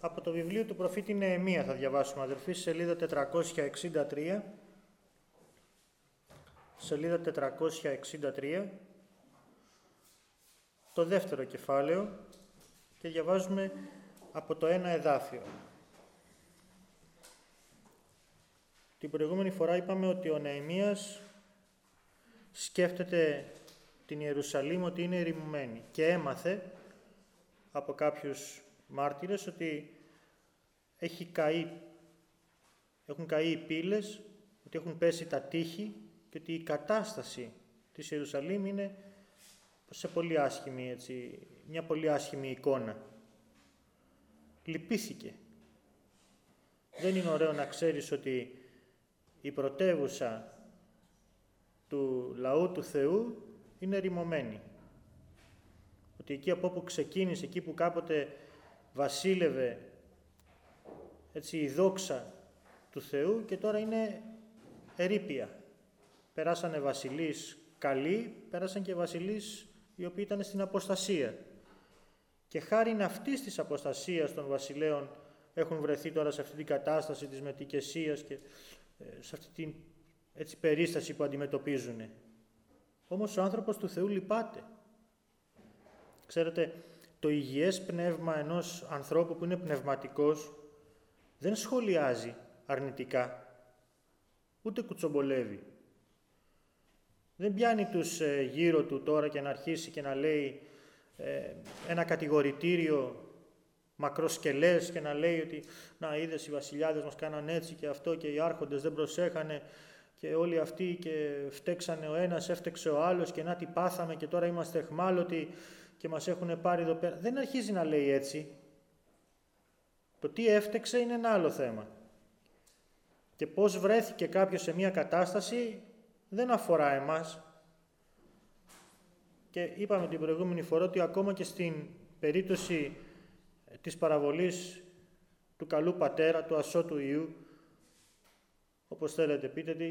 Από το βιβλίο του προφήτη Νεεμία θα διαβάσουμε, αδελφοί, σελίδα 463. Σελίδα 463, το δεύτερο κεφάλαιο, και διαβάζουμε από το 1 εδάφιο. Την προηγούμενη φορά είπαμε ότι ο Νεεμίας σκέφτεται την Ιερουσαλήμ ότι είναι ερημωμένη και έμαθε από κάποιους μάρτυρες ότι έχουν καεί οι πύλες, ότι έχουν πέσει τα τείχη και ότι η κατάσταση της Ιερουσαλήμ είναι σε πολύ άσχημη, μια πολύ άσχημη εικόνα. Λυπήθηκε. Δεν είναι ωραίο να ξέρεις ότι η πρωτεύουσα του λαού του Θεού είναι ερημωμένη. Ότι εκεί από όπου ξεκίνησε, εκεί που κάποτε βασίλευε η δόξα του Θεού, και τώρα είναι ερείπια. Περάσανε βασιλείς καλοί, πέρασαν και βασιλείς οι οποίοι ήταν στην αποστασία. Και χάριν αυτής της αποστασίας των βασιλέων έχουν βρεθεί τώρα σε αυτή την κατάσταση της μετικεσίας και σε αυτή την περίσταση που αντιμετωπίζουν. Όμως ο άνθρωπος του Θεού λυπάται. Ξέρετε, το υγιές πνεύμα ενός ανθρώπου που είναι πνευματικός δεν σχολιάζει αρνητικά, ούτε κουτσομπολεύει. Δεν πιάνει τους γύρω του τώρα και να αρχίσει και να λέει ένα κατηγορητήριο μακροσκελές και να λέει ότι «Να, είδες, οι βασιλιάδες μας κάναν έτσι και αυτό και οι άρχοντες δεν προσέχανε και όλοι αυτοί και φταίξανε ο ένας, έφτεξε ο άλλος και να τι πάθαμε και τώρα είμαστε εχμάλωτοι και μας έχουν πάρει εδώ πέρα». Δεν αρχίζει να λέει έτσι. Το τι έφτεξε είναι ένα άλλο θέμα. Και πώς βρέθηκε κάποιος σε μια κατάσταση δεν αφορά εμάς. Και είπαμε την προηγούμενη φορά ότι ακόμα και στην περίπτωση της παραβολής του καλού πατέρα, του ασώτου Ιού, όπως θέλετε πείτε τι,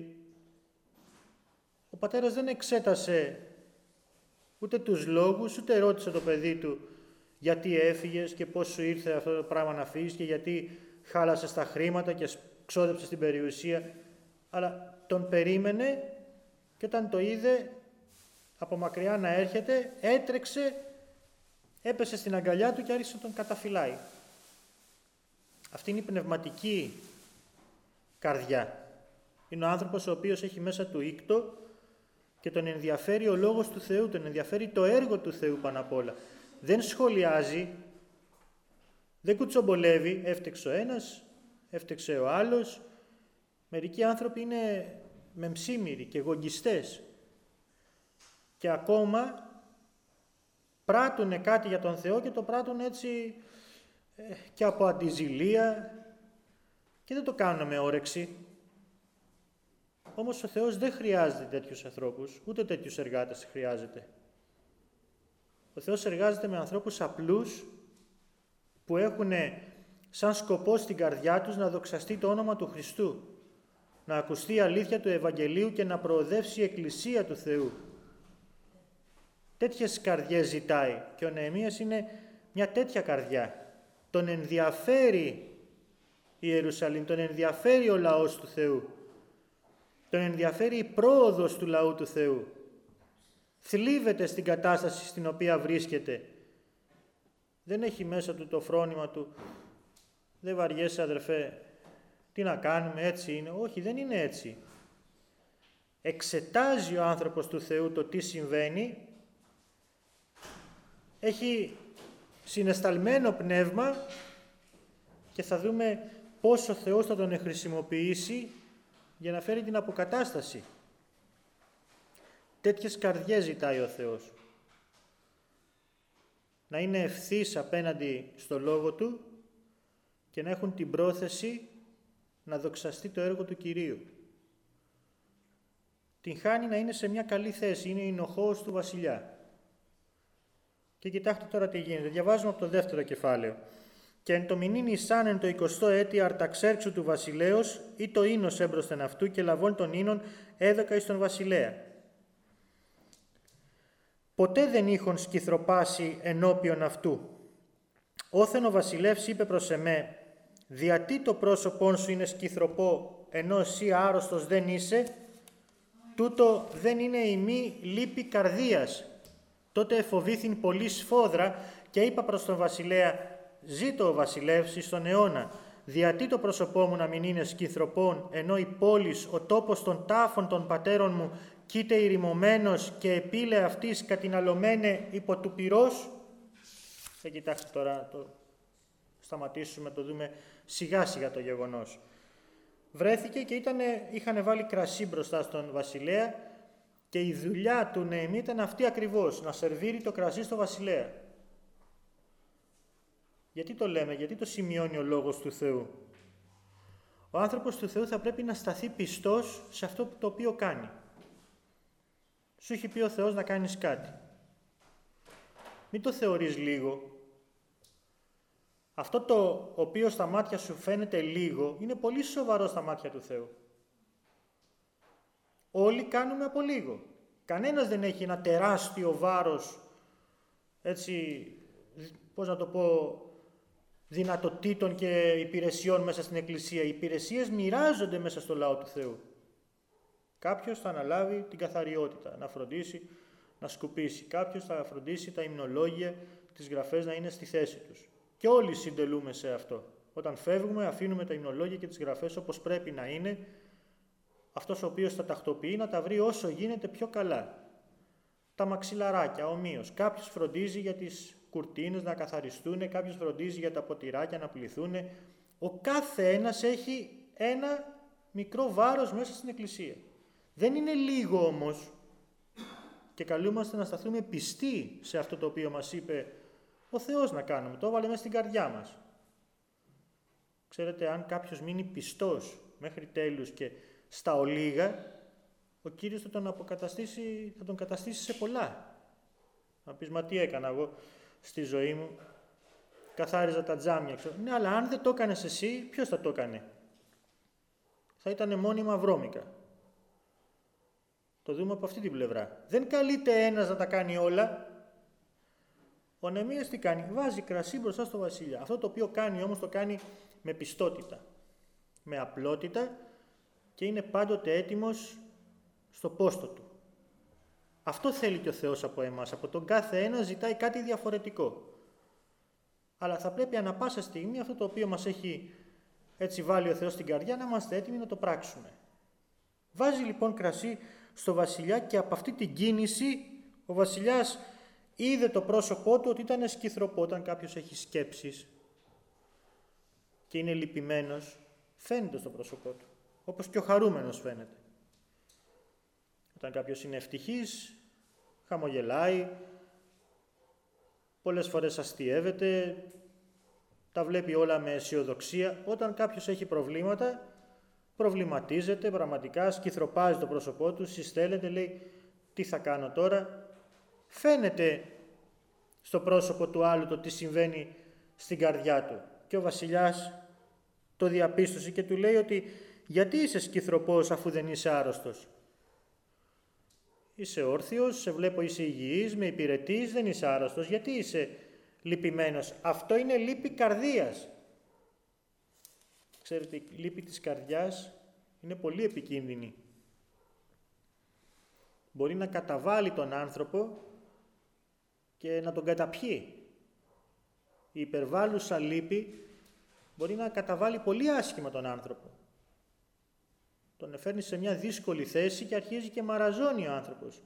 ο πατέρας δεν εξέτασε ούτε τους λόγους, ούτε ρώτησε το παιδί του γιατί έφυγες και πώς σου ήρθε αυτό το πράγμα να φύγεις και γιατί χάλασες τα χρήματα και ξόδεψες την περιουσία, αλλά τον περίμενε και όταν το είδε από μακριά να έρχεται, έτρεξε, έπεσε στην αγκαλιά του και άρχισε να τον καταφυλάει. Αυτή είναι η πνευματική καρδιά. Είναι ο άνθρωπος ο οποίος έχει μέσα του ήκτο και τον ενδιαφέρει ο λόγος του Θεού, τον ενδιαφέρει το έργο του Θεού πάνω απ' όλα. Δεν σχολιάζει, δεν κουτσομπολεύει, έφτεξε ο ένας, έφτεξε ο άλλος. Μερικοί άνθρωποι είναι μεμψίμυροι και γογγιστές και ακόμα πράττουν κάτι για τον Θεό και το πράττουν έτσι και από αντιζηλία και δεν το κάνουν με όρεξη. Όμως ο Θεός δεν χρειάζεται τέτοιους ανθρώπους, ούτε τέτοιους εργάτες χρειάζεται. Ο Θεός εργάζεται με ανθρώπους απλούς που έχουν σαν σκοπό στην καρδιά τους να δοξαστεί το όνομα του Χριστού, να ακουστεί η αλήθεια του Ευαγγελίου και να προοδεύσει η Εκκλησία του Θεού. Τέτοιες καρδιές ζητάει και ο Νεεμίας είναι μια τέτοια καρδιά. Τον ενδιαφέρει η Ιερουσαλήμ, τον ενδιαφέρει ο λαός του Θεού, τον ενδιαφέρει η πρόοδος του λαού του Θεού. Θλίβεται στην κατάσταση στην οποία βρίσκεται. Δεν έχει μέσα του το φρόνημα του «Δεν βαριέσαι αδερφέ, τι να κάνουμε, έτσι είναι». Όχι, δεν είναι έτσι. Εξετάζει ο άνθρωπος του Θεού το τι συμβαίνει, έχει συναισθαλμένο πνεύμα και θα δούμε πώς ο Θεός θα τον χρησιμοποιήσει για να φέρει την αποκατάσταση. Τέτοιες καρδιές ζητάει ο Θεός. Να είναι ευθύς απέναντι στο Λόγο Του και να έχουν την πρόθεση να δοξαστεί το έργο του Κυρίου. Την χάνει να είναι σε μια καλή θέση, είναι η νοχός του βασιλιά. Και κοιτάξτε τώρα τι γίνεται. Διαβάζουμε από το δεύτερο κεφάλαιο. «Και εν το μηνύν Ισάν εν το 20ο έτη Αρταξέρξου του βασιλέως ή το ίνος έμπροσθεν αυτού και λαβών των ίνων έδωκα εις τον βασιλέα. Ποτέ δεν είχον σκυθροπάσει ενώπιον αυτού. Όθεν ο βασιλεύς είπε προς εμέ, διατί το πρόσωπόν σου είναι σκυθροπό, ενώ εσύ άρρωστος δεν είσαι, τούτο δεν είναι ημί λύπη καρδίας. Τότε εφοβήθην πολύ σφόδρα και είπα προς τον βασιλέα, ζήτω ο βασιλεύς εις τον αιώνα, διατί το πρόσωπό μου να μην είναι σκυθροπών, ενώ η πόλης, ο τόπος των τάφων των πατέρων μου, κοίται ηρημωμένος και επίλε αυτής κατηναλωμένε υπό του πυρός. Κοιτάξτε τώρα, το σταματήσουμε, το δούμε σιγά σιγά το γεγονός. Βρέθηκε και είχαν βάλει κρασί μπροστά στον βασιλέα και η δουλειά του Νεεμί ήταν αυτή ακριβώς, να σερβίρει το κρασί στο βασιλέα. Γιατί το λέμε, γιατί το σημειώνει ο Λόγος του Θεού. Ο άνθρωπος του Θεού θα πρέπει να σταθεί πιστός σε αυτό το οποίο κάνει. Σου έχει πει ο Θεός να κάνεις κάτι. Μην το θεωρείς λίγο. Αυτό το οποίο στα μάτια σου φαίνεται λίγο, είναι πολύ σοβαρό στα μάτια του Θεού. Όλοι κάνουμε από λίγο. Κανένας δεν έχει ένα τεράστιο βάρος, έτσι, πώς να το πω, δυνατοτήτων και υπηρεσιών μέσα στην Εκκλησία. Οι υπηρεσίες μοιράζονται μέσα στο λαό του Θεού. Κάποιος θα αναλάβει την καθαριότητα, να φροντίσει, να σκουπίσει. Κάποιος θα φροντίσει τα υμνολόγια, τις γραφές να είναι στη θέση τους. Και όλοι συντελούμε σε αυτό. Όταν φεύγουμε, αφήνουμε τα υμνολόγια και τις γραφές όπως πρέπει να είναι. Αυτός ο οποίος τα τακτοποιεί να τα βρει όσο γίνεται πιο καλά. Τα μαξιλαράκια, ομοίως. Κάποιος φροντίζει για τις κουρτίνες να καθαριστούν, κάποιος φροντίζει για τα ποτηράκια να πληθούν. Ο κάθε ένας έχει ένα μικρό βάρος μέσα στην Εκκλησία. Δεν είναι λίγο όμως και καλούμαστε να σταθούμε πιστοί σε αυτό το οποίο μας είπε ο Θεός να κάνουμε. Το έβαλε μέσα στην καρδιά μας. Ξέρετε, αν κάποιος μείνει πιστός μέχρι τέλους και στα ολίγα, ο Κύριος θα τον καταστήσει σε πολλά. Να πεις, μα τι έκανα εγώ στη ζωή μου, καθάριζα τα τζάμια. Ναι, αλλά αν δεν το έκανες εσύ, ποιος θα το έκανε? Θα ήταν μόνιμα βρώμικα. Το δούμε από αυτή την πλευρά. Δεν καλείται ένας να τα κάνει όλα. Ο Νεεμίας τι κάνει? Βάζει κρασί μπροστά στο βασιλιά. Αυτό το οποίο κάνει όμως το κάνει με πιστότητα, με απλότητα και είναι πάντοτε έτοιμος στο πόστο του. Αυτό θέλει και ο Θεός από εμάς. Από τον κάθε ένα ζητάει κάτι διαφορετικό. Αλλά θα πρέπει ανά πάσα στιγμή αυτό το οποίο μας έχει έτσι βάλει ο Θεός στην καρδιά να είμαστε έτοιμοι να το πράξουμε. Βάζει λοιπόν κρασί στο βασιλιά και από αυτή την κίνηση ο βασιλιάς είδε το πρόσωπό του ότι ήταν σκυθροπό. Όταν κάποιος έχει σκέψεις και είναι λυπημένος, φαίνεται στο πρόσωπό του, όπως και ο χαρούμενος φαίνεται. Όταν κάποιος είναι ευτυχής, χαμογελάει, πολλές φορές αστιεύεται, τα βλέπει όλα με αισιοδοξία. Όταν κάποιος έχει προβλήματα, προβληματίζεται πραγματικά, σκυθροπάζει το πρόσωπό του, συστέλλεται, λέει τι θα κάνω τώρα. Φαίνεται στο πρόσωπο του άλλου το τι συμβαίνει στην καρδιά του. Και ο βασιλιάς το διαπίστωσε και του λέει ότι γιατί είσαι σκυθροπός αφού δεν είσαι άρρωστος? Είσαι όρθιος, σε βλέπω είσαι υγιής, με υπηρετείς, δεν είσαι άρρωστος. Γιατί είσαι λυπημένος? Αυτό είναι λύπη καρδίας. Ξέρετε, η λύπη της καρδιάς είναι πολύ επικίνδυνη. Μπορεί να καταβάλει τον άνθρωπο και να τον καταπιεί. Η υπερβάλλουσα λύπη μπορεί να καταβάλει πολύ άσχημα τον άνθρωπο. Τον φέρνει σε μια δύσκολη θέση και αρχίζει και μαραζώνει ο άνθρωπος.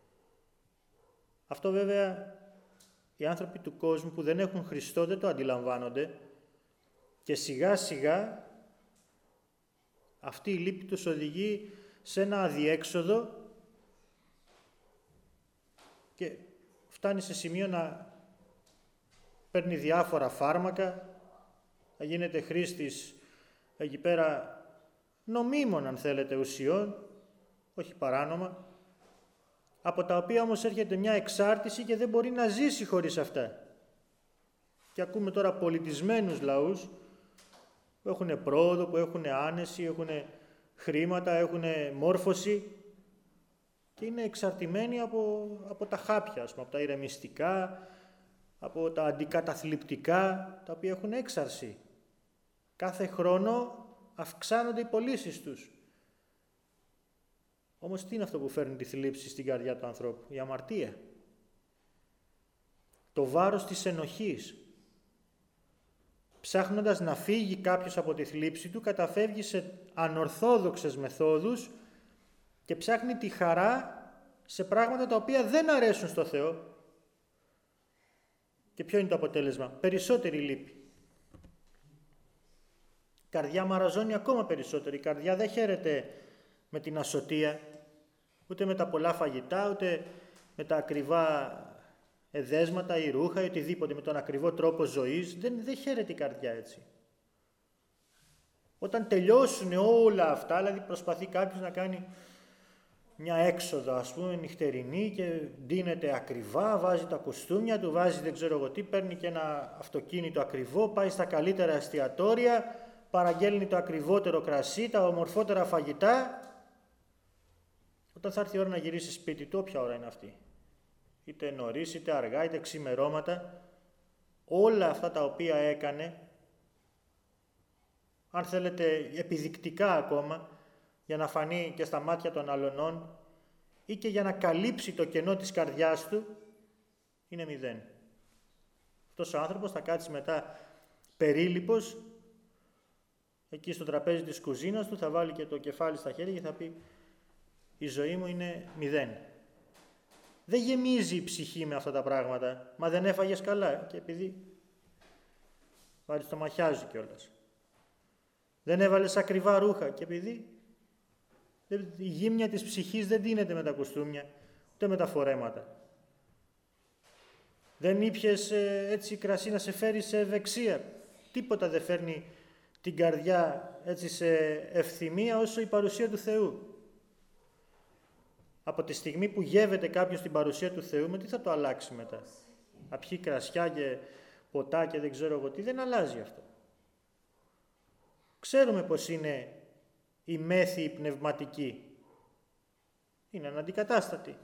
Αυτό βέβαια οι άνθρωποι του κόσμου που δεν έχουν Χριστό δεν το αντιλαμβάνονται και σιγά σιγά αυτή η λύπη τους οδηγεί σε ένα αδιέξοδο και φτάνει σε σημείο να παίρνει διάφορα φάρμακα, να γίνεται χρήστης εκεί πέρα νομίμων, αν θέλετε, ουσιών, όχι παράνομα, από τα οποία όμως έρχεται μια εξάρτηση και δεν μπορεί να ζήσει χωρίς αυτά. Και ακούμε τώρα πολιτισμένους λαούς που έχουν πρόοδο, που έχουν άνεση, έχουν χρήματα, έχουν μόρφωση και είναι εξαρτημένοι από τα χάπια, από τα ηρεμιστικά, από τα αντικαταθλιπτικά, τα οποία έχουν έξαρση. Κάθε χρόνο αυξάνονται οι πωλήσεις τους. Όμως τι είναι αυτό που φέρνει τη θλίψη στην καρδιά του ανθρώπου? Η αμαρτία. Το βάρος της ενοχής. Ψάχνοντας να φύγει κάποιος από τη θλίψη του, καταφεύγει σε ανορθόδοξες μεθόδους και ψάχνει τη χαρά σε πράγματα τα οποία δεν αρέσουν στο Θεό. Και ποιο είναι το αποτέλεσμα? Περισσότερη λύπη. Η καρδιά μαραζώνει ακόμα περισσότερο. Η καρδιά δεν χαίρεται με την ασωτεία, ούτε με τα πολλά φαγητά, ούτε με τα ακριβά εδέσματα ή ρούχα ή οτιδήποτε, με τον ακριβό τρόπο ζωής. Δεν χαίρεται η καρδιά έτσι. Όταν τελειώσουν όλα αυτά, δηλαδή προσπαθεί κάποιος να κάνει μια έξοδο, ας πούμε, νυχτερινή και ντύνεται ακριβά, βάζει τα κουστούμια του, βάζει δεν ξέρω εγώ τι, παίρνει και ένα αυτοκίνητο ακριβό, πάει στα καλύτερα εστιατόρια, παραγγέλνει το ακριβότερο κρασί, τα ομορφότερα φαγητά. Όταν θα έρθει η ώρα να γυρίσει σπίτι του, όποια ώρα είναι αυτή, είτε νωρίς, είτε αργά, είτε ξημερώματα, όλα αυτά τα οποία έκανε, αν θέλετε επιδεικτικά ακόμα, για να φανεί και στα μάτια των αλλωνών ή και για να καλύψει το κενό της καρδιάς του, είναι μηδέν. Αυτός ο άνθρωπος θα κάτσει μετά περίλυπος εκεί στο τραπέζι της κουζίνας του, θα βάλει και το κεφάλι στα χέρια και θα πει «Η ζωή μου είναι μηδέν». Δεν γεμίζει η ψυχή με αυτά τα πράγματα. Μα δεν έφαγες καλά και επειδή βάλεις το μαχιάζει κιόλας. Δεν έβαλες ακριβά ρούχα και επειδή η γύμνια της ψυχής δεν δίνεται με τα κουστούμια, ούτε με τα φορέματα. Δεν ήπιες έτσι κρασί να σε φέρει σε ευεξία. Τίποτα δεν φέρνει την καρδιά έτσι σε ευθυμία όσο η παρουσία του Θεού. Από τη στιγμή που γεύεται κάποιος την παρουσία του Θεού, με τι θα το αλλάξει μετά? Να πιει κρασιά και ποτά και δεν ξέρω εγώ τι, δεν αλλάζει αυτό. Ξέρουμε πως είναι η μέθη πνευματική. Είναι αναντικατάστατη.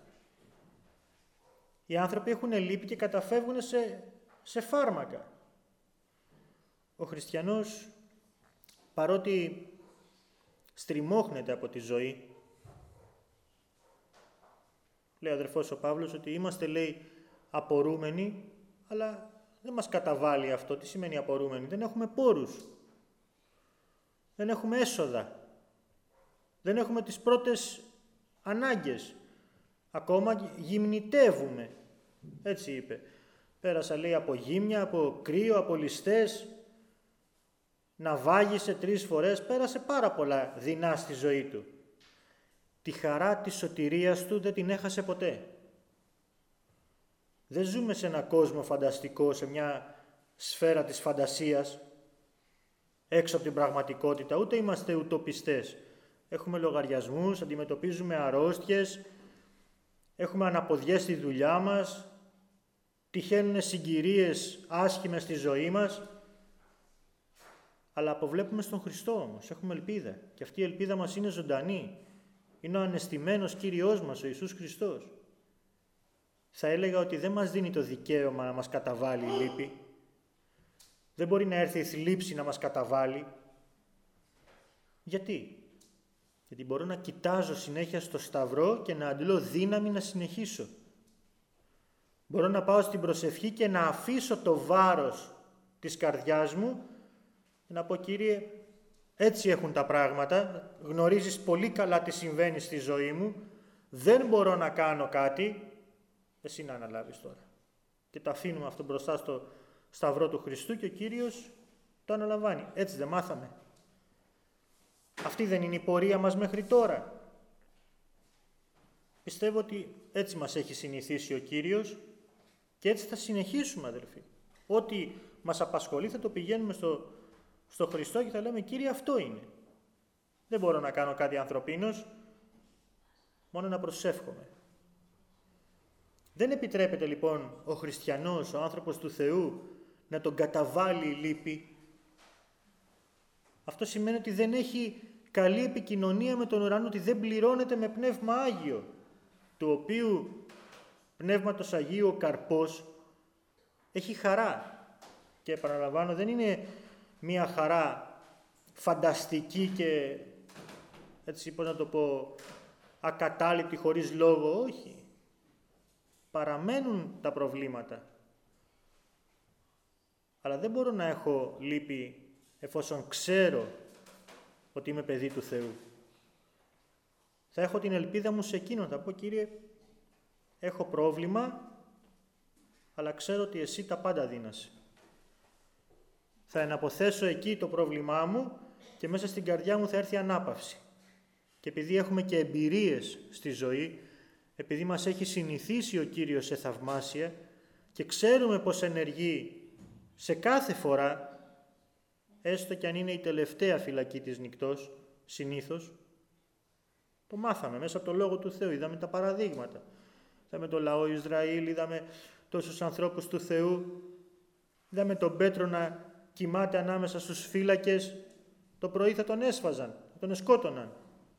Οι άνθρωποι έχουν λύπη και καταφεύγουν σε φάρμακα. Ο χριστιανός, παρότι στριμώχνεται από τη ζωή, λέει ο αδερφός ο Παύλος ότι είμαστε, λέει, απορούμενοι, αλλά δεν μας καταβάλει αυτό. Τι σημαίνει απορούμενοι? Δεν έχουμε πόρους. Δεν έχουμε έσοδα. Δεν έχουμε τις πρώτες ανάγκες. Ακόμα γυμνητεύουμε. Έτσι είπε. Πέρασα, λέει, από γύμνια, από κρύο, από ληστές. Ναυάγησε 3 φορές. Πέρασε πάρα πολλά δεινά στη ζωή του. Τη χαρά της σωτηρίας του δεν την έχασε ποτέ. Δεν ζούμε σε ένα κόσμο φανταστικό, σε μια σφαίρα της φαντασίας, έξω από την πραγματικότητα, ούτε είμαστε ουτοπιστές. Έχουμε λογαριασμούς, αντιμετωπίζουμε αρρώστιες, έχουμε αναποδιές στη δουλειά μας, τυχαίνουν συγκυρίες άσχημες στη ζωή μας, αλλά αποβλέπουμε στον Χριστό όμως, έχουμε ελπίδα και αυτή η ελπίδα μας είναι ζωντανή. Είναι ο ανεστημένος Κύριος μας, ο Ιησούς Χριστός. Θα έλεγα ότι δεν μας δίνει το δικαίωμα να μας καταβάλει η λύπη. Δεν μπορεί να έρθει η θλίψη να μας καταβάλει. Γιατί? Γιατί μπορώ να κοιτάζω συνέχεια στο Σταυρό και να αντλώ δύναμη να συνεχίσω. Μπορώ να πάω στην προσευχή και να αφήσω το βάρος της καρδιάς μου και να πω, Κύριε, έτσι έχουν τα πράγματα, γνωρίζεις πολύ καλά τι συμβαίνει στη ζωή μου, δεν μπορώ να κάνω κάτι, εσύ να αναλάβεις τώρα. Και το αφήνουμε αυτό μπροστά στο Σταυρό του Χριστού και ο Κύριος το αναλαμβάνει. Έτσι δεν μάθαμε? Αυτή δεν είναι η πορεία μας μέχρι τώρα? Πιστεύω ότι έτσι μας έχει συνηθίσει ο Κύριος και έτσι θα συνεχίσουμε, αδελφοί. Ό,τι μας απασχολεί θα το πηγαίνουμε στο Χριστό και θα λέμε, Κύριε, αυτό είναι. Δεν μπορώ να κάνω κάτι ανθρωπίνος, μόνο να προσεύχομαι. Δεν επιτρέπεται λοιπόν ο χριστιανός, ο άνθρωπος του Θεού, να τον καταβάλει η λύπη. Αυτό σημαίνει ότι δεν έχει καλή επικοινωνία με τον ουρανό, ότι δεν πληρώνεται με Πνεύμα Άγιο, του οποίου Πνεύματος Αγίου ο καρπός Έχει χαρά. Και επαναλαμβάνω, δεν είναι μία χαρά φανταστική και, έτσι πώς να το πω, ακατάληπτη χωρίς λόγο. Όχι. Παραμένουν τα προβλήματα. Αλλά δεν μπορώ να έχω λύπη εφόσον ξέρω ότι είμαι παιδί του Θεού. Θα έχω την ελπίδα μου σε Εκείνον. Θα πω, Κύριε, έχω πρόβλημα, αλλά ξέρω ότι Εσύ τα πάντα δίνασαι. Θα εναποθέσω εκεί το πρόβλημά μου και μέσα στην καρδιά μου θα έρθει ανάπαυση. Και επειδή έχουμε και εμπειρίες στη ζωή, επειδή μας έχει συνηθίσει ο Κύριος σε θαυμάσια και ξέρουμε πως ενεργεί σε κάθε φορά, έστω κι αν είναι η τελευταία φυλακή της νυκτός, συνήθως, το μάθαμε μέσα από το Λόγο του Θεού, είδαμε τα παραδείγματα. Είδαμε το λαό Ισραήλ, είδαμε τόσους ανθρώπους του Θεού, είδαμε τον Πέτρο να κοιμάται ανάμεσα στους φύλακες, το πρωί θα τον έσφαζαν, θα τον σκότωναν.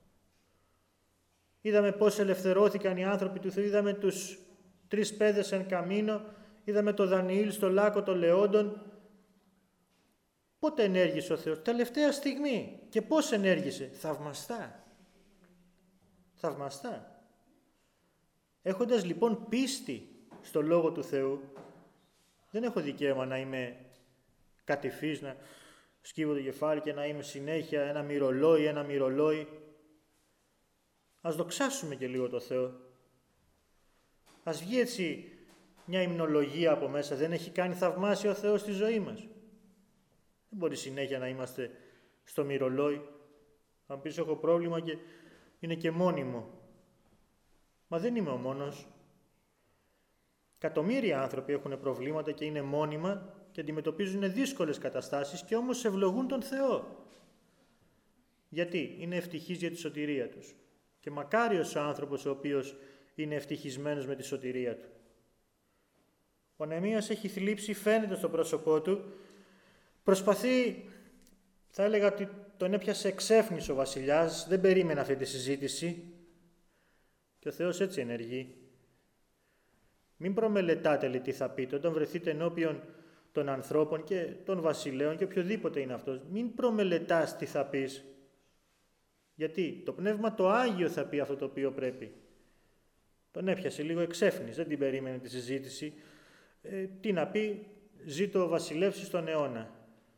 Είδαμε πώς ελευθερώθηκαν οι άνθρωποι του Θεού, είδαμε τους 3 παιδες εν καμίνο, είδαμε τον Δανιήλ στο λάκκο των Λεόντων. Πότε ενέργησε ο Θεός? Τελευταία στιγμή. Και πώς ενέργησε? Θαυμαστά. Θαυμαστά. Έχοντας λοιπόν πίστη στο Λόγο του Θεού, δεν έχω δικαίωμα να είμαι κατηφής, να σκύβω το κεφάλι και να είμαι συνέχεια ένα μυρολόι. Ας δοξάσουμε και λίγο το Θεό. Ας βγει έτσι μια υμνολογία από μέσα. Δεν έχει κάνει θαυμάσια ο Θεός στη ζωή μας? Δεν μπορεί συνέχεια να είμαστε στο μυρολόι. Αν πεις έχω πρόβλημα και είναι και μόνιμο. Μα δεν είμαι ο μόνος. Εκατομμύρια άνθρωποι έχουν προβλήματα και είναι μόνιμα και αντιμετωπίζουν δύσκολες καταστάσεις και όμως ευλογούν τον Θεό. Γιατί? Είναι ευτυχείς για τη σωτηρία τους. Και μακάριος ο άνθρωπος ο οποίος είναι ευτυχισμένος με τη σωτηρία του. Ο Νεεμίας έχει θλίψει, φαίνεται στο πρόσωπό του. Προσπαθεί, θα έλεγα ότι τον έπιασε εξέφνης ο βασιλιάς, δεν περίμενε αυτή τη συζήτηση και ο Θεός έτσι ενεργεί. Μην προμελετάτε, λέει, τι θα πείτε όταν βρεθείτε ενώπιον των ανθρώπων και των βασιλέων και οποιοδήποτε είναι αυτός. Μην προμελετάς τι θα πεις. Γιατί το Πνεύμα το Άγιο θα πει αυτό το οποίο πρέπει. Τον έπιασε λίγο εξέφνης, δεν την περίμενε τη συζήτηση. Τι να πει, ζήτω βασιλεύσει στον αιώνα.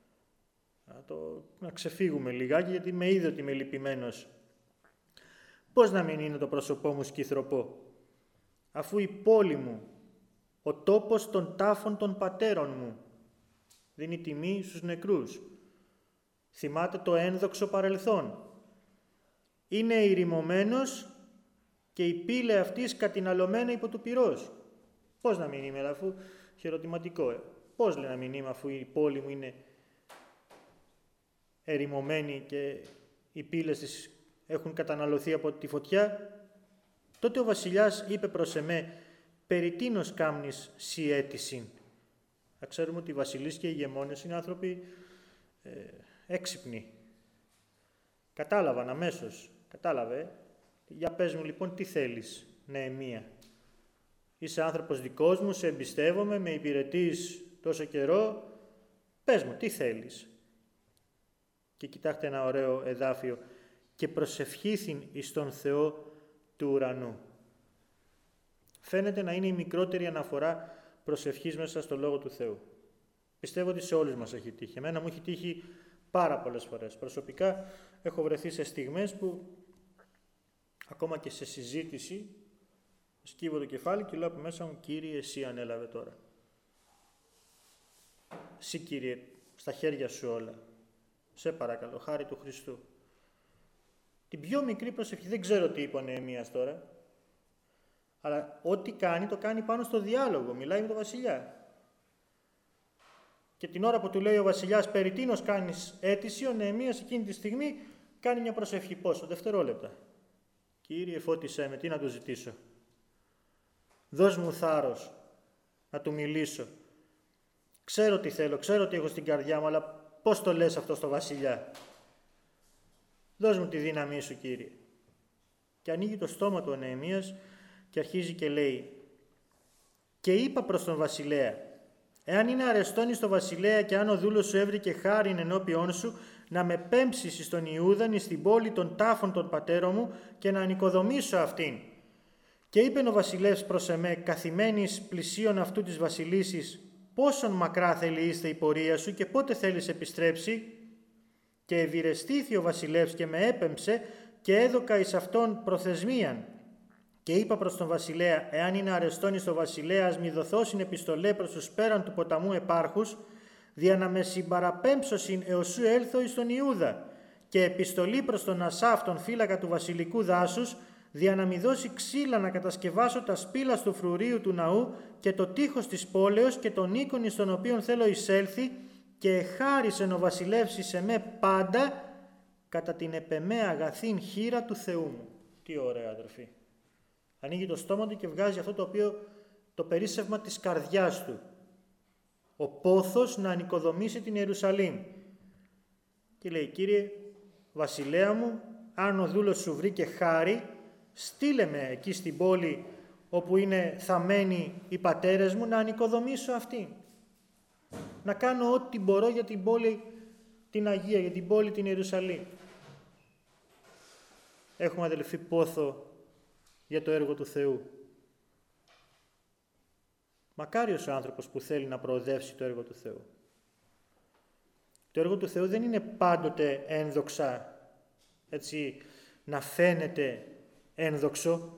Να ξεφύγουμε λιγάκι, γιατί με είδε ότι είμαι λυπημένος. Πώς να μην είναι το πρόσωπό μου σκυθροπό, αφού η πόλη μου, ο τόπος των τάφων των πατέρων μου, δίνει τιμή στους νεκρούς. Θυμάται το ένδοξο παρελθόν. Είναι ηρημωμένος και η πύλη αυτής κατηναλωμένη υπό του πυρός. Πώς να μην είμαι, αφού χειρωτηματικό. Πώς λέει να μην είμαι, αφού η πόλη μου είναι ερημωμένη και οι πύλες της έχουν καταναλωθεί από τη φωτιά? Τότε ο βασιλιάς είπε προς εμέ, περί τίνος κάμνης σοι αίτησιν. Θα ξέρουμε ότι οι βασιλείς και οι ηγεμόνες είναι άνθρωποι έξυπνοι. Κατάλαβαν αμέσως. Κατάλαβε. Για πες μου λοιπόν τι θέλεις, Νεεμία. Είσαι άνθρωπος δικός μου, σε εμπιστεύομαι, με υπηρετείς τόσο καιρό. Πες μου τι θέλεις. Και κοιτάξτε ένα ωραίο εδάφιο. Και προσευχήθην εις τον Θεό του ουρανού. Φαίνεται να είναι η μικρότερη αναφορά προσευχής μέσα στο Λόγο του Θεού. Πιστεύω ότι σε όλους μας έχει τύχει. Εμένα μου έχει τύχει πάρα πολλές φορές. Προσωπικά έχω βρεθεί σε στιγμές που ακόμα και σε συζήτηση σκύβω το κεφάλι και λέω από μέσα μου, Κύριε, Εσύ ανέλαβε τώρα. Εσύ, Κύριε, στα χέρια Σου όλα. Σε παρακαλώ, χάρη του Χριστού. Την πιο μικρή προσευχή, δεν ξέρω τι είπε ο Νεεμίας τώρα, αλλά ό,τι κάνει, το κάνει πάνω στο διάλογο, μιλάει με τον βασιλιά. Και την ώρα που του λέει ο βασιλιάς, περί τίνος κάνεις αίτηση, ο Νεεμίας εκείνη τη στιγμή κάνει μια προσευχή. Πόσο? Δευτερόλεπτα. Κύριε, φώτισέ με, τι να του ζητήσω? Δώσ' μου θάρρος να του μιλήσω. Ξέρω τι θέλω, ξέρω τι έχω στην καρδιά μου, αλλά πώς το λες αυτό στο βασιλιά? Δώσ' μου τη δύναμή Σου, Κύριε. Και ανοίγει το στόμα του ο Νεεμίας και αρχίζει και λέει, και είπα προς τον βασιλέα, Εάν είναι αρεστόν εις το βασιλέα και αν ο δούλος σου έβρικε χάριν ενώπιόν σου, να με πέμψεις εις τον Ιούδαν εις την πόλη των τάφων των πατέρων μου και να ανοικοδομήσω αυτήν. Και είπεν ο βασιλεύς προς εμέ, καθημένης πλησίον αυτού της βασιλίσης, πόσον μακρά θέλει είστε η πορεία σου και πότε θέλεις επιστρέψει. Και ευηρεστήθη ο βασιλεύς και με έπεμψε και έδωκα εις αυτόν προθεσμίαν. Και είπα προς τον βασιλέα, εάν είναι αρεστόν εις το βασιλέα, ας μη δοθώσιν επιστολέ προς τους πέραν του ποταμού επάρχους, δια να με συμπαραπέμψωσιν έως σου έλθω εις τον Ιούδα, και επιστολή προς τον Ασάφ, τον φύλακα του βασιλικού δάσους, δια να μη δώσει ξύλα να κατασκευάσω τα σπήλα του φρουρίου του ναού και το τείχος της πόλεως και τον οίκον εις τον οποίον θέλω εισέλθει, και εχάρισεν ο βασιλεύς εις εμέ πάντα κατά την επεμέ αγαθήν χείρα του Θεού μου. Τι ωραία, αδερφοί. Ανοίγει το στόμα του και βγάζει αυτό το οποίο το περίσσευμα της καρδιάς του. Ο πόθος να ανοικοδομήσει την Ιερουσαλήμ. Και λέει, Κύριε βασιλέα μου, αν ο δούλος σου βρήκε χάρη, στείλε με εκεί στην πόλη όπου είναι θαμμένοι οι πατέρες μου, να ανοικοδομήσω αυτή. Να κάνω ό,τι μπορώ για την πόλη την Αγία, για την πόλη την Ιερουσαλήμ. Έχουμε, αδελφοί, πόθο για το έργο του Θεού. Μακάριος ο άνθρωπος που θέλει να προοδεύσει το έργο του Θεού. Το έργο του Θεού δεν είναι πάντοτε ένδοξα, έτσι, να φαίνεται ένδοξο.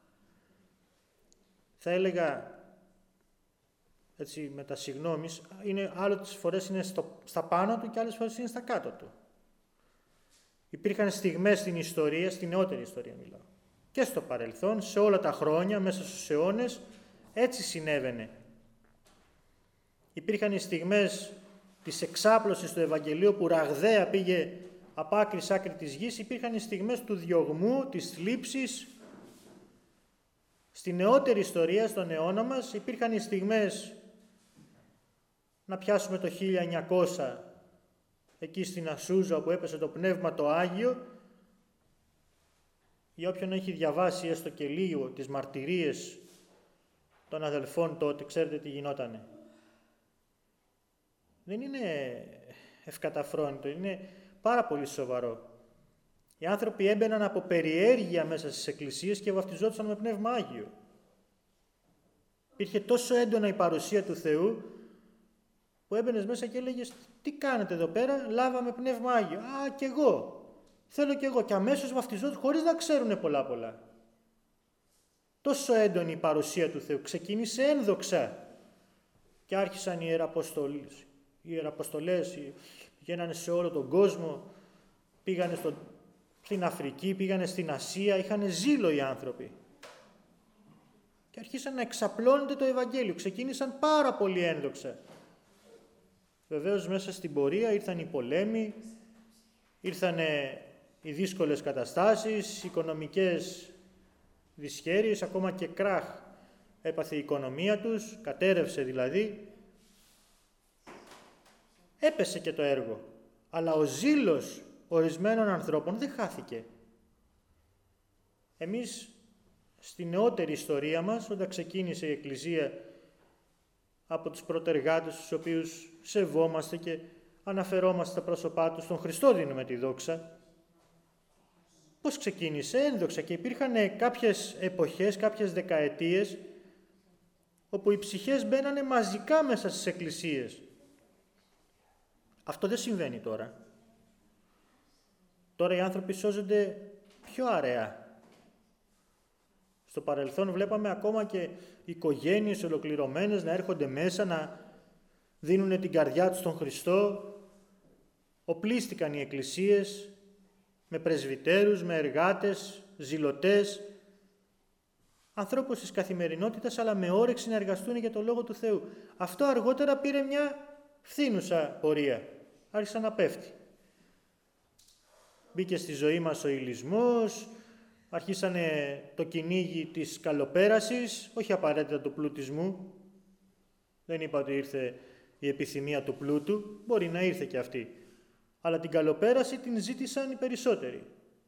Θα έλεγα, έτσι, με τα συγγνώμης, άλλες φορές είναι στα πάνω του και άλλες φορές είναι στα κάτω του. Υπήρχαν στιγμές στην ιστορία, στην νεότερη ιστορία μιλάω, και στο παρελθόν, σε όλα τα χρόνια, μέσα στους αιώνες, έτσι συνέβαινε. Υπήρχαν οι στιγμές της εξάπλωσης του Ευαγγελίου που ραγδαία πήγε από άκρη σ' άκρη της γης. Υπήρχαν οι στιγμές του διωγμού, της θλίψης. Στη νεότερη ιστορία, στον αιώνα μας, υπήρχαν οι στιγμές, να πιάσουμε το 1900, εκεί στην Ασούζα που έπεσε το Πνεύμα το Άγιο. Για όποιον έχει διαβάσει έστω και λίγο τις μαρτυρίες των αδελφών τότε, ξέρετε τι γινότανε. Δεν είναι ευκαταφρόνητο, είναι πάρα πολύ σοβαρό. Οι άνθρωποι έμπαιναν από περιέργεια μέσα στις εκκλησίες και βαφτιζόντουσαν με Πνεύμα Άγιο. Υπήρχε τόσο έντονα η παρουσία του Θεού που έμπαινες μέσα και έλεγες, τι κάνετε εδώ πέρα, λάβαμε Πνεύμα Άγιο. Α, κι εγώ. Θέλω κι εγώ. Και αμέσως βαφτιζόντουσαν χωρίς να ξέρουν πολλά. Τόσο έντονη η παρουσία του Θεού. Ξεκίνησε ένδοξα και άρχισαν οι ιεραποστολές, πηγαίνανε σε όλο τον κόσμο, πήγανε στην Αφρική, πήγανε στην Ασία, είχαν ζήλο οι άνθρωποι. Και αρχίσαν να εξαπλώνεται το Ευαγγέλιο. Ξεκίνησαν πάρα πολύ ένδοξα. Βεβαίως μέσα στην πορεία ήρθαν οι πολέμοι, ήρθαν οι δύσκολες καταστάσεις, οι οικονομικές δυσχέρειες, ακόμα και κράχ έπαθε η οικονομία τους, κατέρευσε δηλαδή. Έπεσε και το έργο, αλλά ο ζήλος ορισμένων ανθρώπων δεν χάθηκε. Εμείς στη νεότερη ιστορία μας, όταν ξεκίνησε η Εκκλησία από τους πρωτεργάτες τους οποίους σεβόμαστε και αναφερόμαστε στα πρόσωπά τους, στον Χριστό δίνουμε τη δόξα. Πώς ξεκίνησε? Ένδοξα, και υπήρχαν κάποιες εποχές, κάποιες δεκαετίες όπου οι ψυχές μπαίνανε μαζικά μέσα στις εκκλησίες. Αυτό δεν συμβαίνει τώρα. Τώρα οι άνθρωποι σώζονται πιο αραιά. Στο παρελθόν βλέπαμε ακόμα και οικογένειες ολοκληρωμένες να έρχονται μέσα, να δίνουν την καρδιά τους στον Χριστό. Οπλίστηκαν οι εκκλησίες με πρεσβυτέρους, με εργάτες, ζηλωτές, ανθρώπους της καθημερινότητας, αλλά με όρεξη να εργαστούν για το Λόγο του Θεού. Αυτό αργότερα πήρε μια φθήνουσα πορεία. Άρχισε να πέφτει. Μπήκε στη ζωή μας ο ηλισμός, αρχίσανε το κυνήγι της καλοπέρασης, όχι απαραίτητα του πλουτισμού. Δεν είπα ότι ήρθε η επιθυμία του πλούτου, μπορεί να ήρθε και αυτή. Αλλά την καλοπέραση την ζήτησαν οι περισσότεροι.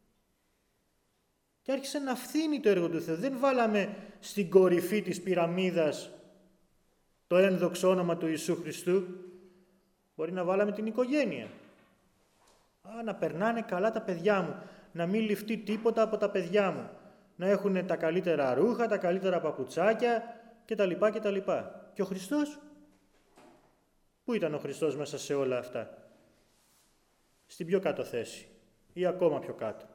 Και άρχισε να φθήνει το έργο του Θεού. Δεν βάλαμε στην κορυφή της πυραμίδας το ένδοξο όνομα του Ιησού Χριστού. Μπορεί να βάλαμε την οικογένεια. Να περνάνε καλά τα παιδιά μου, να μην ληφτεί τίποτα από τα παιδιά μου, να έχουν τα καλύτερα ρούχα, τα καλύτερα παπουτσάκια κτλ. Και ο Χριστός, πού ήταν ο Χριστός μέσα σε όλα αυτά? Στην πιο κάτω θέση ή ακόμα πιο κάτω.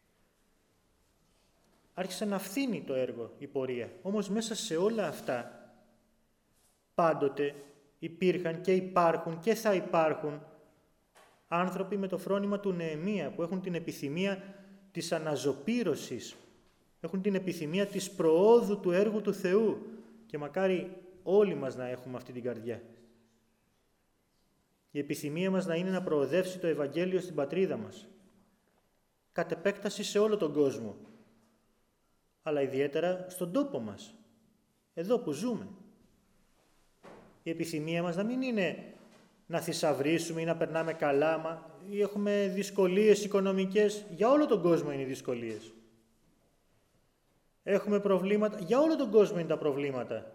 Άρχισε να φθήνει το έργο, η πορεία. Όμως μέσα σε όλα αυτά πάντοτε υπήρχαν και υπάρχουν και θα υπάρχουν άνθρωποι με το φρόνημα του Νεεμία, που έχουν την επιθυμία της αναζωπήρωσης, έχουν την επιθυμία της προόδου του έργου του Θεού, και μακάρι όλοι μας να έχουμε αυτή την καρδιά. Η επιθυμία μας να είναι να προοδεύσει το Ευαγγέλιο στην πατρίδα μας, κατ' επέκταση σε όλο τον κόσμο, αλλά ιδιαίτερα στον τόπο μας, εδώ που ζούμε. Η επιθυμία μας να μην είναι να θησαυρίσουμε ή να περνάμε καλά, ή έχουμε δυσκολίες οικονομικές. Για όλο τον κόσμο είναι οι δυσκολίες. Έχουμε προβλήματα, για όλο τον κόσμο είναι τα προβλήματα.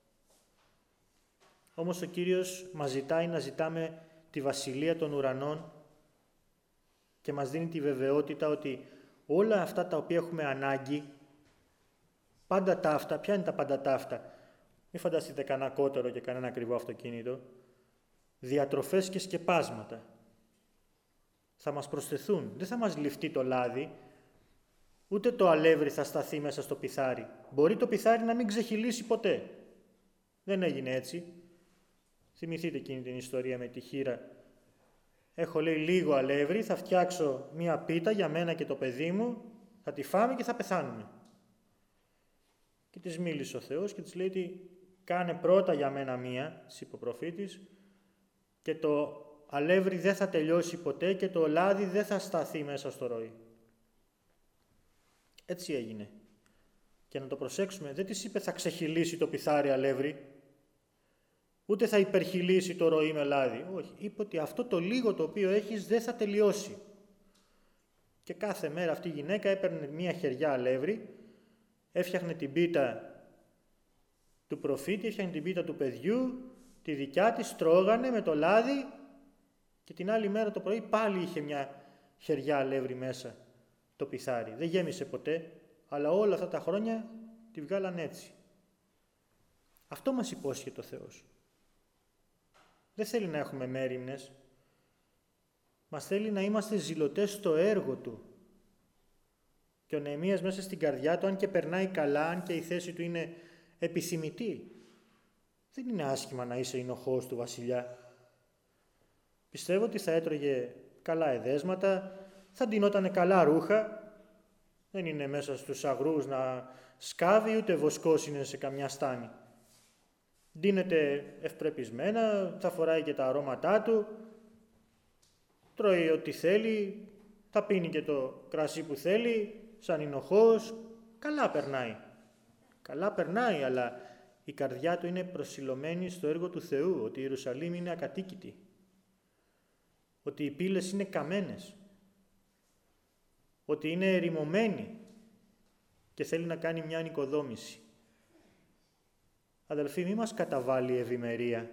Όμως ο Κύριος μας ζητάει να ζητάμε τη Βασιλεία των Ουρανών και μας δίνει τη βεβαιότητα ότι όλα αυτά τα οποία έχουμε ανάγκη, πάντα ταύτα, ποια είναι τα πάντα ταύτα? Μην φανταστείτε κανένα κότερο και κανένα ακριβό αυτοκίνητο. Διατροφές και σκεπάσματα θα μας προσθεθούν. Δεν θα μας ληφτεί το λάδι, ούτε το αλεύρι θα σταθεί μέσα στο πιθάρι. Μπορεί το πιθάρι να μην ξεχυλήσει ποτέ. Δεν έγινε έτσι. Θυμηθείτε εκείνη την ιστορία με τη χήρα. Έχω, λέει, λίγο αλεύρι, θα φτιάξω μία πίτα για μένα και το παιδί μου, θα τη φάμε και θα πεθάνουμε. Και της μίλησε ο Θεός και της λέει ότι κάνε πρώτα για μένα μία, της είπε ο προφήτης, και το αλεύρι δεν θα τελειώσει ποτέ και το λάδι δεν θα σταθεί μέσα στο ροή. Έτσι έγινε. Και να το προσέξουμε, δεν της είπε θα ξεχυλήσει το πιθάρι αλεύρι, ούτε θα υπερχυλήσει το ροή με λάδι. Όχι, είπε ότι αυτό το λίγο το οποίο έχεις δεν θα τελειώσει. Και κάθε μέρα αυτή η γυναίκα έπαιρνε μία χεριά αλεύρι, έφτιαχνε την πίτα του προφήτη, έφτιαχνε την πίτα του παιδιού, τη δικιά της, τρώγανε με το λάδι και την άλλη μέρα το πρωί πάλι είχε μια χεριά αλεύρι μέσα το πιθάρι. Δεν γέμισε ποτέ, αλλά όλα αυτά τα χρόνια τη βγάλαν έτσι. Αυτό μας υπόσχεται ο Θεός. Δεν θέλει να έχουμε μέριμνες. Μας θέλει να είμαστε ζηλωτές στο έργο Του. Και ο Νεεμίας μέσα στην καρδιά του, αν και περνάει καλά, αν και η θέση του είναι επιθυμητή, δεν είναι άσχημα να είσαι εινοχός του βασιλιά. Πιστεύω ότι θα έτρωγε καλά εδέσματα, θα ντυνότανε καλά ρούχα, δεν είναι μέσα στους αγρούς να σκάβει, ούτε βοσκός είναι σε καμιά στάνη. Ντύνεται ευπρεπισμένα, θα φοράει και τα αρώματά του, τρώει ό,τι θέλει, θα πίνει και το κρασί που θέλει, σαν εινοχός, καλά περνάει. Καλά περνάει, αλλά η καρδιά του είναι προσιλωμένη στο έργο του Θεού, ότι η Ιερουσαλήμ είναι ακατοίκητη, ότι οι πύλες είναι καμένες, ότι είναι ερημωμένη και θέλει να κάνει μια ανοικοδόμηση. Αδελφοί, μη μας καταβάλει η ευημερία,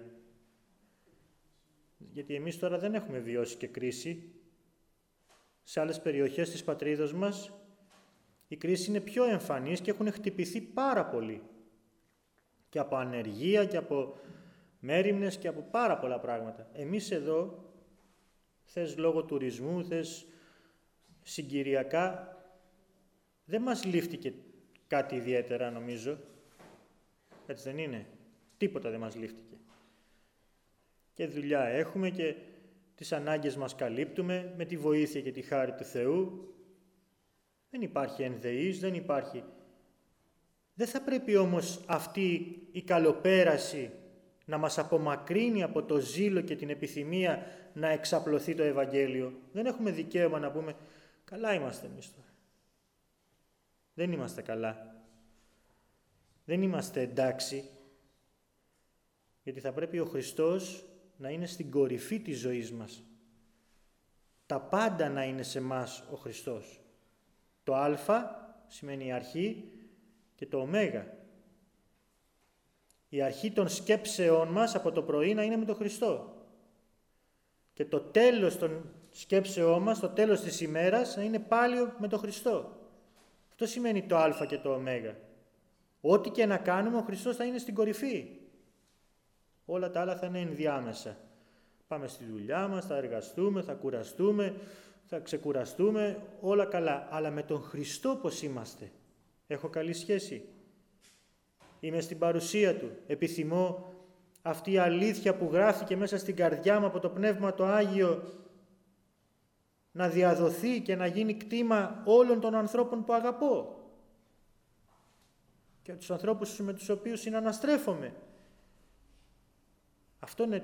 γιατί εμείς τώρα δεν έχουμε βιώσει και κρίση. Σε άλλες περιοχές της πατρίδος μας η κρίση είναι πιο εμφανής και έχουν χτυπηθεί πάρα πολύ. Και από ανεργία και από μέριμνες και από πάρα πολλά πράγματα. Εμείς εδώ, θες λόγω τουρισμού, θες συγκυριακά, δεν μας λήφτηκε κάτι ιδιαίτερα νομίζω. Έτσι δεν είναι? Τίποτα δεν μας λήφτηκε. Και δουλειά έχουμε και τις ανάγκες μας καλύπτουμε με τη βοήθεια και τη χάρη του Θεού. Δεν υπάρχει ενδεής, δεν υπάρχει. Δεν θα πρέπει όμως αυτή η καλοπέραση να μας απομακρύνει από το ζήλο και την επιθυμία να εξαπλωθεί το Ευαγγέλιο. Δεν έχουμε δικαίωμα να πούμε καλά είμαστε εμείς τώρα. Δεν είμαστε καλά. Δεν είμαστε εντάξει. Γιατί θα πρέπει ο Χριστός να είναι στην κορυφή της ζωής μας. Τα πάντα να είναι σε μας ο Χριστός. Το Α σημαίνει η αρχή και το Ω. η αρχή των σκέψεών μας από το πρωί να είναι με τον Χριστό. Και το τέλος των σκέψεών μας, το τέλος της ημέρας, να είναι πάλι με τον Χριστό. Αυτό σημαίνει το α και το ω. Ό,τι και να κάνουμε, ο Χριστός θα είναι στην κορυφή. Όλα τα άλλα θα είναι ενδιάμεσα. Πάμε στη δουλειά μας, θα εργαστούμε, θα κουραστούμε, θα ξεκουραστούμε, όλα καλά. Αλλά με τον Χριστό πώς είμαστε? Έχω καλή σχέση? Είμαι στην παρουσία Του? Επιθυμώ αυτή η αλήθεια που γράφτηκε μέσα στην καρδιά μου από το Πνεύμα το Άγιο να διαδοθεί και να γίνει κτήμα όλων των ανθρώπων που αγαπώ και τους ανθρώπους με τους οποίους συναναστρέφομαι. Αυτό είναι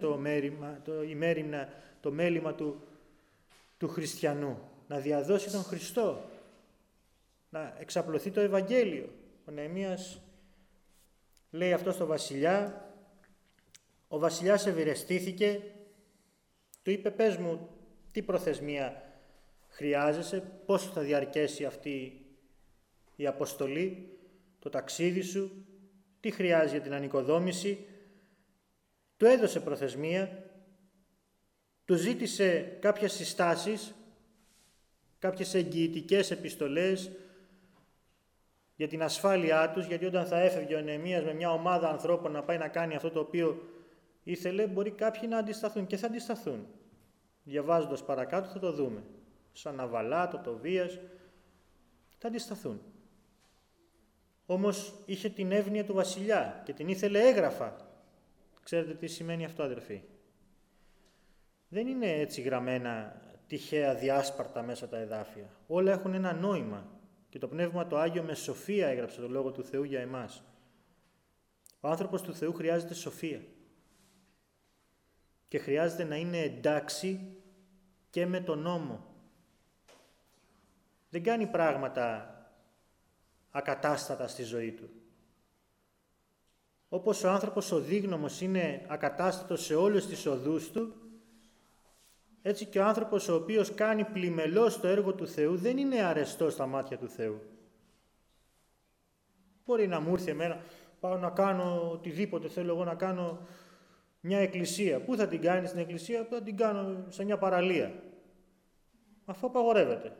το μέλημα του χριστιανού. Να διαδώσει τον Χριστό. Να εξαπλωθεί το Ευαγγέλιο. Ο Νεεμίας λέει αυτό στο βασιλιά. Ο βασιλιάς ευηρεστήθηκε. Του είπε, πες μου τι προθεσμία χρειάζεσαι, πόσο θα διαρκέσει αυτή η αποστολή, το ταξίδι σου, τι χρειάζεται για την ανοικοδόμηση. Του έδωσε προθεσμία, του ζήτησε κάποιες συστάσεις, κάποιες εγγυητικές επιστολές για την ασφάλειά τους, γιατί όταν θα έφευγε ο Νεεμίας με μια ομάδα ανθρώπων να πάει να κάνει αυτό το οποίο ήθελε, μπορεί κάποιοι να αντισταθούν και θα αντισταθούν. Διαβάζοντας παρακάτω θα το δούμε. Σαν Ναβαλά, το Τοβίας, θα αντισταθούν. Όμως είχε την εύνοια του βασιλιά και την ήθελε έγγραφα. Ξέρετε τι σημαίνει αυτό, αδερφοί? Δεν είναι έτσι γραμμένα τυχαία διάσπαρτα μέσα τα εδάφια. Όλα έχουν ένα νόημα και το Πνεύμα το Άγιο με σοφία έγραψε το Λόγο του Θεού για εμάς. Ο άνθρωπος του Θεού χρειάζεται σοφία και χρειάζεται να είναι εντάξει και με τον νόμο. Δεν κάνει πράγματα ακατάστατα στη ζωή του. Όπως ο άνθρωπος ο δίγνωμος είναι ακατάστατος σε όλες τις οδούς του, έτσι και ο άνθρωπος ο οποίος κάνει πλημελώς το έργο του Θεού δεν είναι αρεστός στα μάτια του Θεού. Μπορεί να μου έρθει εμένα, πάω να κάνω οτιδήποτε θέλω εγώ να κάνω μια εκκλησία. Πού θα την κάνει στην εκκλησία? Πού θα την κάνω? Σε μια παραλία. Αυτό απαγορεύεται.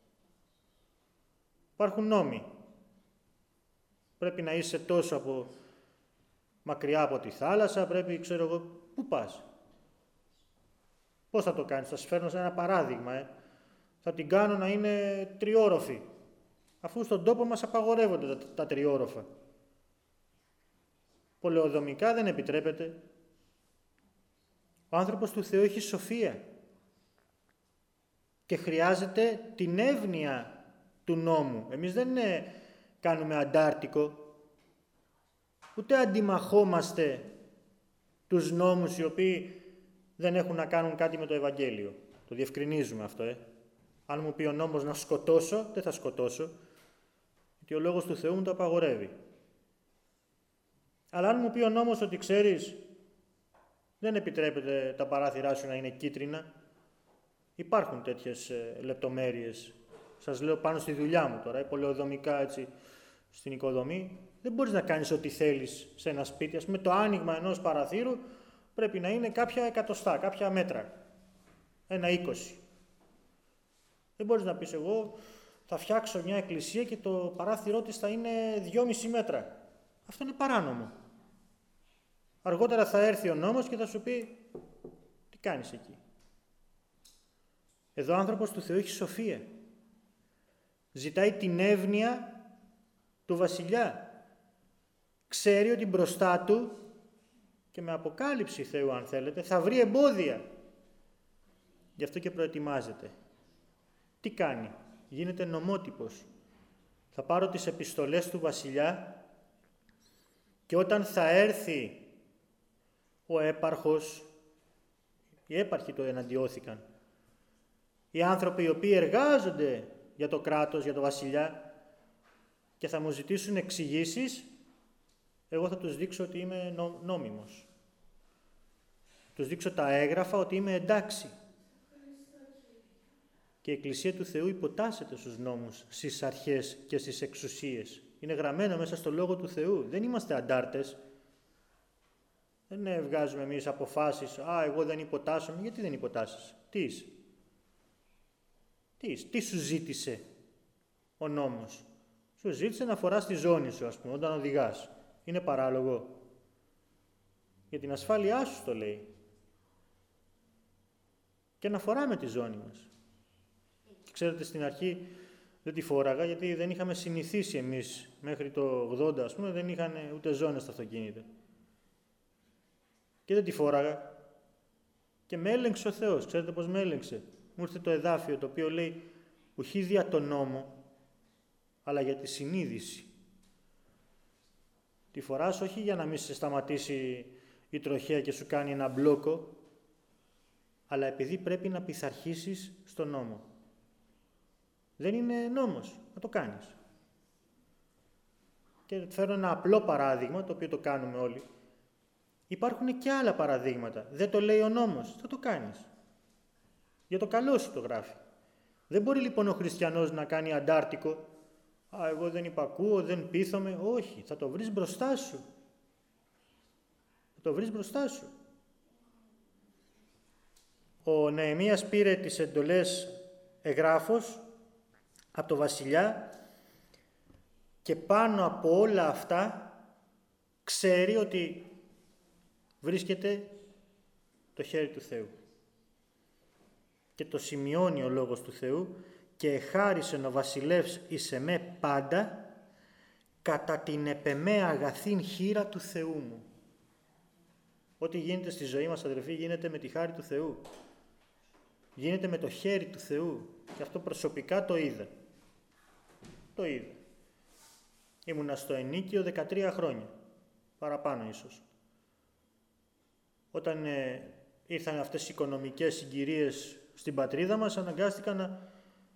Υπάρχουν νόμοι. Πρέπει να είσαι τόσο μακριά από τη θάλασσα, πρέπει, ξέρω εγώ, πού πας? Πώς θα το κάνεις? Θα σας φέρνω σε ένα παράδειγμα. Θα την κάνω να είναι τριόροφη. Αφού στον τόπο μας απαγορεύονται τα τριόροφα. Πολεοδομικά δεν επιτρέπεται. Ο άνθρωπος του Θεού έχει σοφία και χρειάζεται την εύνοια του νόμου. Εμείς δεν κάνουμε αντάρτικο, ούτε αντιμαχόμαστε τους νόμους οι οποίοι δεν έχουν να κάνουν κάτι με το Ευαγγέλιο. Το διευκρινίζουμε αυτό. Αν μου πει ο νόμος να σκοτώσω, δεν θα σκοτώσω, γιατί ο Λόγος του Θεού μου το απαγορεύει. Αλλά αν μου πει ο νόμος ότι ξέρεις, δεν επιτρέπεται τα παράθυρά σου να είναι κίτρινα, υπάρχουν τέτοιες λεπτομέρειες. Σας λέω πάνω στη δουλειά μου τώρα, πολεοδομικά έτσι, στην οικοδομή. Δεν μπορείς να κάνεις ό,τι θέλεις σε ένα σπίτι. Ας πούμε, το άνοιγμα ενός παραθύρου πρέπει να είναι κάποια εκατοστά, κάποια μέτρα. 1,20. Δεν μπορείς να πεις εγώ θα φτιάξω μια εκκλησία και το παράθυρό της θα είναι 2,5 μέτρα. Αυτό είναι παράνομο. Αργότερα θα έρθει ο νόμος και θα σου πει τι κάνεις εκεί. Εδώ ο άνθρωπος του Θεού έχει σοφία. Ζητάει την εύνοια του βασιλιά. Ξέρει ότι μπροστά του, και με αποκάλυψη Θεού αν θέλετε, θα βρει εμπόδια. Γι' αυτό και προετοιμάζεται. Τι κάνει? Γίνεται νομότυπος. Θα πάρω τις επιστολές του βασιλιά και όταν θα έρθει ο έπαρχος, οι έπαρχοι το εναντιώθηκαν, οι άνθρωποι οι οποίοι εργάζονται για το κράτος, για το βασιλιά και θα μου ζητήσουν εξηγήσεις, εγώ θα τους δείξω ότι είμαι νόμιμος. Τους δείξω τα έγγραφα ότι είμαι εντάξει. Και η Εκκλησία του Θεού υποτάσσεται στους νόμους, στις αρχές και στις εξουσίες. Είναι γραμμένο μέσα στο Λόγο του Θεού. Δεν είμαστε αντάρτες. Δεν βγάζουμε εμείς αποφάσεις, εγώ δεν υποτάσσομαι. Γιατί δεν υποτάσσεσαι? Τι είσαι? Τι σου ζήτησε ο νόμος? Σου ζήτησε να φοράς τη ζώνη σου, ας πούμε, όταν οδηγάς. Είναι παράλογο? Για την ασφάλειά σου το λέει. Και να φοράμε τη ζώνη μας. Και ξέρετε, στην αρχή δεν τη φόραγα, γιατί δεν είχαμε συνηθίσει εμείς μέχρι το 80, ας πούμε, δεν είχαν ούτε ζώνες στα αυτοκίνητα. Και δεν τη φόραγα. Και με έλεγξε ο Θεός. Ξέρετε πώς με έλεγξε? Μου ήρθε το εδάφιο το οποίο λέει «Ουχή δια τον νόμο, αλλά για τη συνείδηση». Τη φοράς όχι για να μην σε σταματήσει η τροχέα και σου κάνει ένα μπλόκο, αλλά επειδή πρέπει να πειθαρχήσεις στον νόμο. Δεν είναι νόμος, να το κάνεις. Και φέρω ένα απλό παράδειγμα, το οποίο το κάνουμε όλοι. Υπάρχουν και άλλα παραδείγματα. Δεν το λέει ο νόμος, θα το κάνεις. Για το καλό σου το γράφει. Δεν μπορεί λοιπόν ο χριστιανός να κάνει αντάρτικο. Εγώ δεν υπακούω, δεν πείθομαι. Όχι, θα το βρεις μπροστά σου. Θα το βρεις μπροστά σου. Ο Νεεμίας πήρε τις εντολές εγγράφος από το βασιλιά και πάνω από όλα αυτά ξέρει ότι βρίσκεται το χέρι του Θεού. Και το σημειώνει ο Λόγος του Θεού και εχάρισεν ο βασιλεύς εις εμέ πάντα κατά την επεμέ αγαθήν χείρα του Θεού μου. Ό,τι γίνεται στη ζωή μας, αδερφοί, γίνεται με τη χάρη του Θεού. Γίνεται με το χέρι του Θεού. Και αυτό προσωπικά το είδα. Το είδα. Ήμουνα στο ενίκιο 13 χρόνια. Παραπάνω ίσως. Όταν ήρθαν αυτές οι οικονομικές συγκυρίες στην πατρίδα μας, αναγκάστηκα να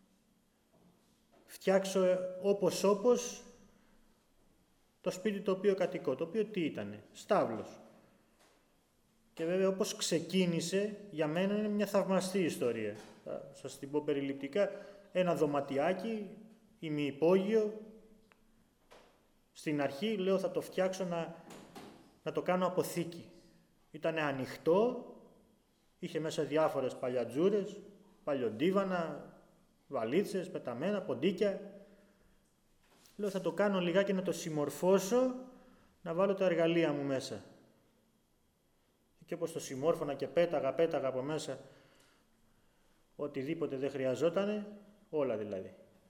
φτιάξω όπως το σπίτι το οποίο κατοικώ. Το οποίο τι ήτανε? Στάβλος. Και βέβαια όπως ξεκίνησε, για μένα είναι μια θαυμαστή ιστορία. Θα σας την πω περιληπτικά. Ένα δωματιάκι, ημιυπόγειο. Στην αρχή λέω θα το φτιάξω να το κάνω αποθήκη. Ήτανε ανοιχτό, είχε μέσα διάφορες παλιατζούρες, παλιοντίβανα, βαλίτσες, πεταμένα, ποντίκια. Λέω θα το κάνω λιγάκι να το συμμορφώσω, να βάλω τα εργαλεία μου μέσα. Και όπως το συμμόρφωνα και πέταγα από μέσα οτιδήποτε δεν χρειαζότανε, όλα δηλαδή.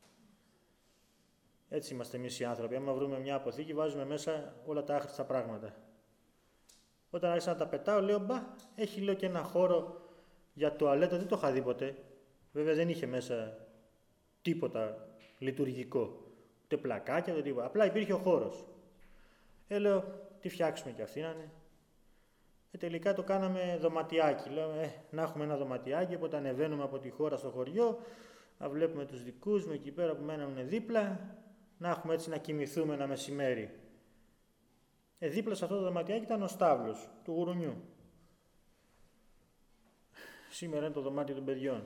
Έτσι είμαστε εμείς οι άνθρωποι. Άμα βρούμε μια αποθήκη, βάζουμε μέσα όλα τα άχρηστα πράγματα. Όταν άρχισα να τα πετάω, λέω, έχει λέω και ένα χώρο για τουαλέτα, δεν το είχα δει ποτέ. Βέβαια δεν είχε μέσα τίποτα λειτουργικό. Ούτε πλακάκια, ούτε τίποτα. Απλά υπήρχε ο χώρος. Λέω, τι φτιάξουμε κι αυτή να είναι. Τελικά το κάναμε δωματιάκι. Λέμε, να έχουμε ένα δωματιάκι, οπότε ανεβαίνουμε από τη χώρα στο χωριό, να βλέπουμε τους δικούς μου εκεί πέρα που μέναμε δίπλα, να έχουμε έτσι να κοιμηθούμε ένα μεσημέρι. Δίπλα σε αυτό το δωματιάκι ήταν ο στάβλος του γουρουνιού. Σήμερα είναι το δωμάτιο των παιδιών.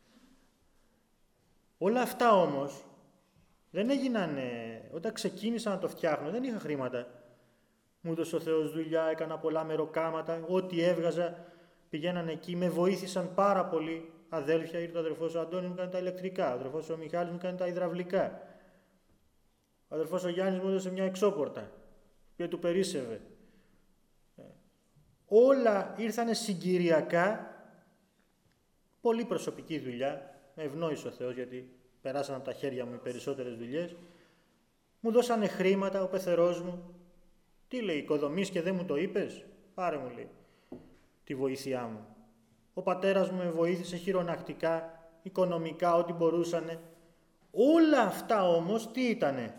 Όλα αυτά όμως δεν έγιναν, όταν ξεκίνησα να το φτιάχνω, δεν είχα χρήματα. Μου έδωσε ο Θεός δουλειά, έκανα πολλά μεροκάματα, ό,τι έβγαζα πηγαίναν εκεί, με βοήθησαν πάρα πολύ αδέλφια. Ήρθε ο αδερφός ο Αντώνης, μου κάνει τα ηλεκτρικά, ο αδερφός ο Μιχάλης μου κάνει τα υδραυλικά. Ο αδερφός ο Γιάννης μου έδωσε μια εξώπορτα, που του περίσσευε. Όλα ήρθανε συγκυριακά, πολύ προσωπική δουλειά, με ευνόησε ο Θεός γιατί περάσαν από τα χέρια μου οι περισσότερες δουλειές. Μου δώσανε χρήματα, ο πεθερός μου. Τι λέει, οικοδομείς και δεν μου το είπες? Πάρε μου, λέει, τη βοήθειά μου. Ο πατέρας μου με βοήθησε χειρονακτικά, οικονομικά, ό,τι μπορούσανε. Όλα αυτά όμως τι ήτανε?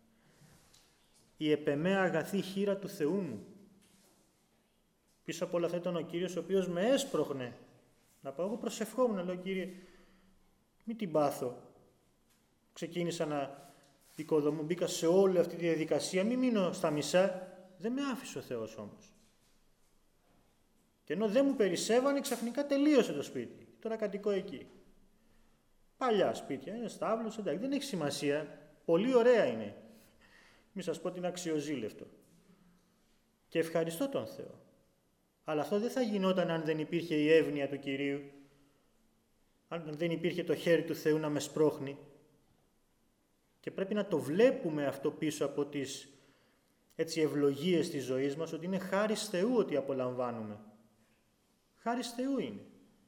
Η επεμέ αγαθή χείρα του Θεού μου. Πίσω από όλα αυτά ήταν ο Κύριος ο οποίος με έσπροχνε. Να πάω, εγώ προσευχόμουν, λέω, Κύριε, μην την πάθω. Ξεκίνησα να οικοδομώ, μπήκα σε όλη αυτή τη διαδικασία, μην μείνω στα μισά. Δεν με άφησε ο Θεός όμως. Και ενώ δεν μου περισσεύανε, ξαφνικά τελείωσε το σπίτι. Τώρα κατοικώ εκεί. Παλιά σπίτια, είναι στάβλος, εντάξει, δεν έχει σημασία. Πολύ ωραία είναι. Μη σας πω ότι είναι αξιοζήλευτο. Και ευχαριστώ τον Θεό. Αλλά αυτό δεν θα γινόταν αν δεν υπήρχε η εύνοια του Κυρίου, αν δεν υπήρχε το χέρι του Θεού να με σπρώχνει. Και πρέπει να το βλέπουμε αυτό πίσω από τις ευλογίες της ζωής μας, ότι είναι χάρις Θεού ότι απολαμβάνουμε. Χάρις Θεού είναι.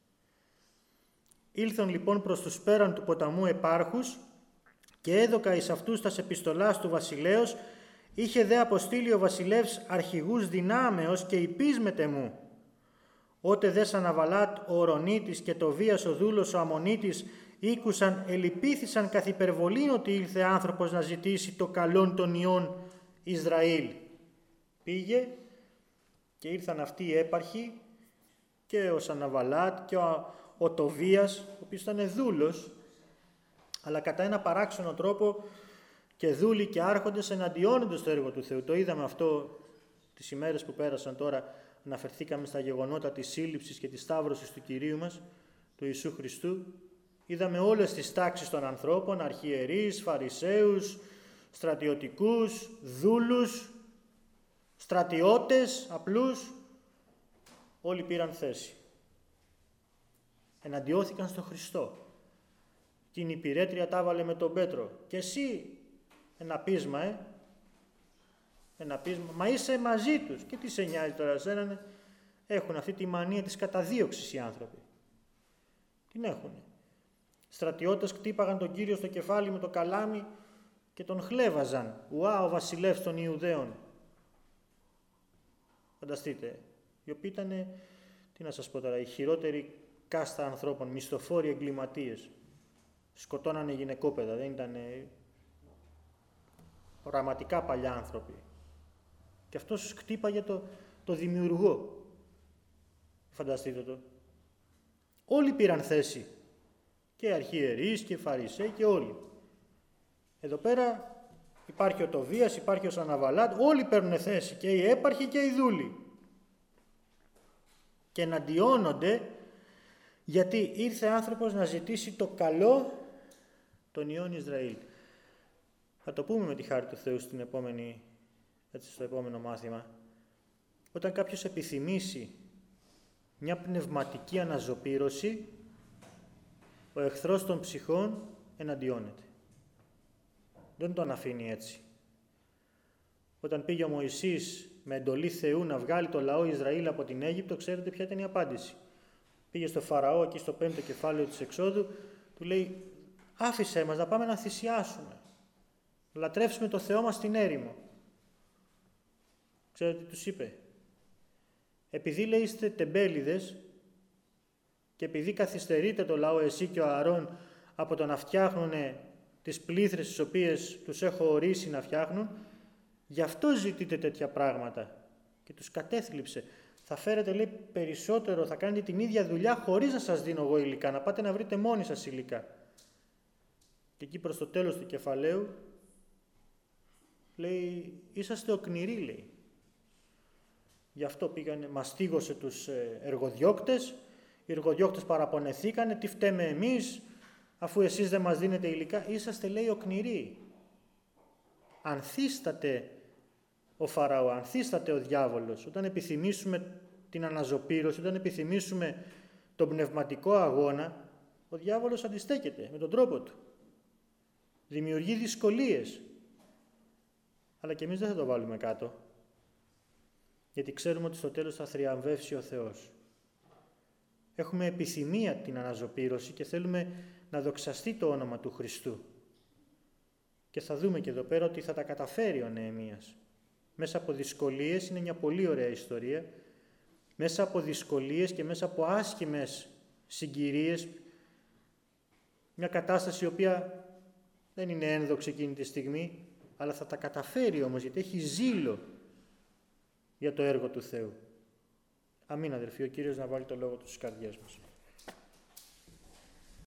Ήλθον λοιπόν προς τους πέραν του ποταμού επάρχους και έδωκα εις αυτούς τας επιστολάς του βασιλέως, είχε δε αποστείλει ο βασιλεύς αρχηγούς δυνάμεως και υπίσμετε μου. Ότε δε Σαναβαλάτ ο Ορονίτης και Τοβίας ο δούλος ο Αμμονίτης ήκουσαν, ελυπήθησαν καθ' υπερβολήν ότι ήλθε άνθρωπος να ζητήσει το καλόν των ιών Ισραήλ. Πήγε και ήρθαν αυτοί οι έπαρχοι και ο Σαναβαλάτ και ο Τοβίας, ο οποίος ήταν δούλος, αλλά κατά ένα παράξενο τρόπο και δούλοι και άρχοντες εναντιώνονται στο έργο του Θεού. Το είδαμε αυτό τις ημέρες που πέρασαν τώρα, αναφερθήκαμε στα γεγονότα της σύλληψης και της σταύρωσης του Κυρίου μας, του Ιησού Χριστού. Είδαμε όλες τις τάξεις των ανθρώπων, αρχιερείς, φαρισαίους, στρατιωτικούς, δούλους, στρατιώτες, απλούς, όλοι πήραν θέση. Εναντιώθηκαν στον Χριστό. Την υπηρέτρια τα έβαλε με τον Πέτρο. Και εσύ ένα πείσμα, μα είσαι μαζί τους. Και τι σε νοιάζει τώρα εσένα, έχουν αυτή τη μανία της καταδίωξης οι άνθρωποι. Την έχουνε. Στρατιώτες κτύπαγαν τον Κύριο στο κεφάλι με το καλάμι και τον χλέβαζαν. Ουά, ο βασιλεύς των Ιουδαίων. Φανταστείτε, οι οποίοι ήταν, τι να σας πω τώρα, οι χειρότεροι κάστα ανθρώπων, μισθοφόροι εγκληματίες. Σκοτώνανε γυναικόπαιδα, δεν ήταν πραγματικά παλιά άνθρωποι. Και αυτός χτύπαγε το δημιουργό. Φανταστείτε το. Όλοι πήραν θέση. Και αρχιερείς και φαρισαίοι και όλοι. Εδώ πέρα υπάρχει ο Τοβίας, υπάρχει ο Σαναβαλάτ, όλοι παίρνουν θέση, και οι έπαρχοι και οι δούλοι. Και εναντιώνονται γιατί ήρθε άνθρωπος να ζητήσει το καλό των ιών Ισραήλ. Θα το πούμε με τη χάρη του Θεού στο επόμενο μάθημα. Όταν κάποιος επιθυμήσει μια πνευματική αναζωπήρωση, ο εχθρός των ψυχών εναντιώνεται. Δεν τον αφήνει έτσι. Όταν πήγε ο Μωυσής με εντολή Θεού να βγάλει το λαό Ισραήλ από την Αίγυπτο, ξέρετε ποια ήταν η απάντηση. Πήγε στο Φαραώ, εκεί στο 5ο κεφάλαιο της Εξόδου, του λέει, άφησέ μας να πάμε να θυσιάσουμε, να λατρεύσουμε το Θεό μας στην έρημο. Ξέρετε τι τους είπε? Επειδή, λέει, είστε τεμπέληδες και επειδή καθυστερείτε το λαό, εσύ και ο Ααρών, από το να φτιάχνουν τις πλήθρες τις οποίες τους έχω ορίσει να φτιάχνουν, γι' αυτό ζητείτε τέτοια πράγματα. Και τους κατέθλιψε. Θα φέρετε, λέει, περισσότερο, θα κάνετε την ίδια δουλειά χωρίς να σας δίνω εγώ υλικά, να πάτε να βρείτε μόνοι σας υλικά. Και εκεί προς το τέλος του κεφαλαίου λέει, είσαστε οκνηροί, λέει. Γι' αυτό πήγανε, μαστίγωσε τους εργοδιώκτες, οι εργοδιώκτες παραπονεθήκανε, τι φταίμε εμείς, αφού εσείς δεν μας δίνετε υλικά, είσαστε, λέει, οκνηροί. Ανθίσταται ο Φαραώ, ανθίσταται ο διάβολος. Όταν επιθυμήσουμε την αναζωπήρωση, όταν επιθυμήσουμε τον πνευματικό αγώνα, ο διάβολος αντιστέκεται με τον τρόπο του. Δημιουργεί δυσκολίες. Αλλά και εμείς δεν θα το βάλουμε κάτω. Γιατί ξέρουμε ότι στο τέλος θα θριαμβεύσει ο Θεός. Έχουμε επιθυμία την αναζωπήρωση και θέλουμε να δοξαστεί το όνομα του Χριστού. Και θα δούμε και εδώ πέρα ότι θα τα καταφέρει ο Νεεμίας. Μέσα από δυσκολίες, είναι μια πολύ ωραία ιστορία, μέσα από δυσκολίες και μέσα από άσχημες συγκυρίες, μια κατάσταση η οποία δεν είναι ένδοξη εκείνη τη στιγμή, αλλά θα τα καταφέρει όμως, γιατί έχει ζήλο για το έργο του Θεού. Αμήν, αδελφοί, ο Κύριος να βάλει το λόγο του στις καρδιές μας.